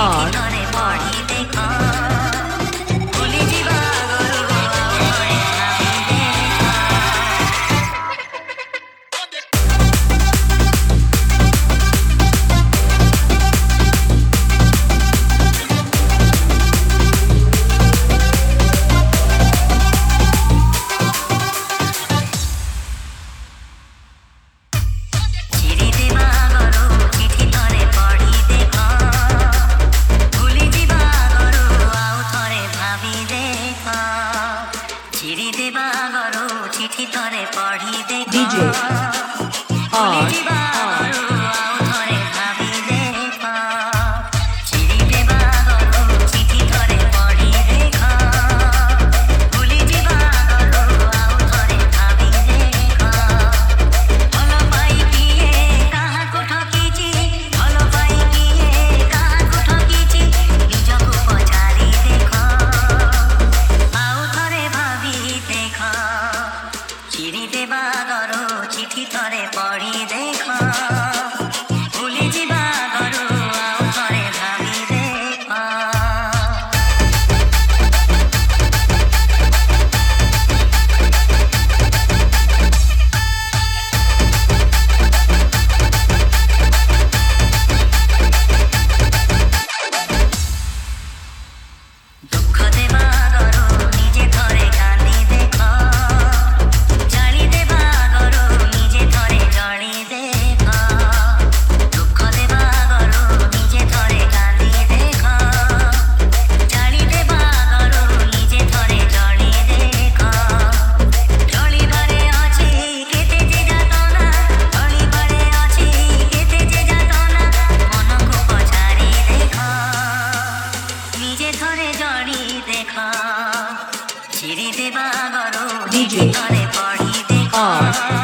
DJ R चिठी थरे पढ़ी देख भूली जीवा गरु आउ थरे भाभी देख दुख देवा गरु निजे थरे कांदी देख जानी देवा गरु निजे थरे जड़ी देख दुख देवा गरु निजे थरे कांदी देख जानी देवा गरु निजे थरे जड़ी देख जड़ी भरे अछि केते जे जातना जड़ी भरे अछि केते जे जातना मन को पछारी देख निजे थरे जड़ी देख चिरी देवा गरु DJ थरे पढ़ी देख